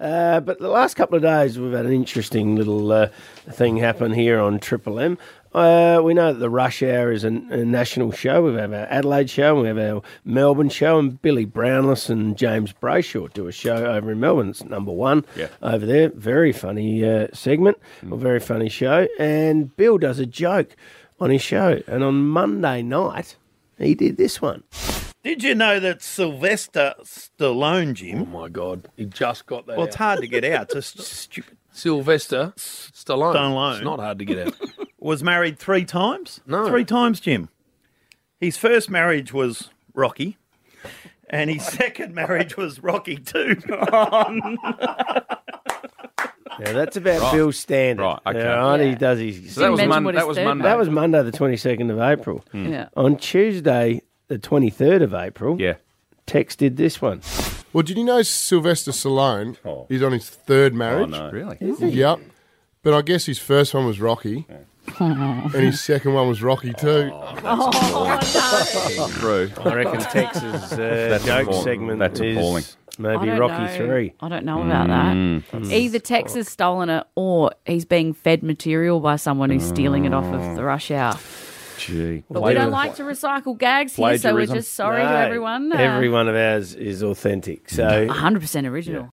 But the last couple of days, we've had an interesting little thing happen here on Triple M. We know that the Rush Hour is a national show. We have our Adelaide show, and we have our Melbourne show, and Billy Brownless and James Brayshaw do a show over in Melbourne. It's number one over there. Very funny segment, a very funny show. And Bill does a joke on his show. And on Monday night, he did this one. Did you know that Sylvester Stallone, Jim? Oh, my God. He just got that Well, it's hard to get out. It's just stupid. Sylvester Stallone. Stallone. It's not hard to get out. Was married 3 times? No. 3 times, Jim. His first marriage was Rocky, and his second marriage was Rocky 2. Now, that's about Bill's standard. Right, okay. All right, he does his... So that was Monday. That was Monday the 22nd of April. Yeah. On Tuesday, the 23rd of April, Tex did this one. Well, did you know Sylvester Stallone is on his 3rd marriage? Oh, no. Really? Yep. But I guess his first one was Rocky, and his second one was Rocky 2. True. I reckon Tex's joke segment That's appalling. is maybe Rocky 3. I don't know about that. Either Tex has stolen it or he's being fed material by someone who's stealing it off of the Rush Hour. Gee. But we don't like to recycle gags here, so we're just sorry to everyone. Every one of ours is authentic. So 100% original.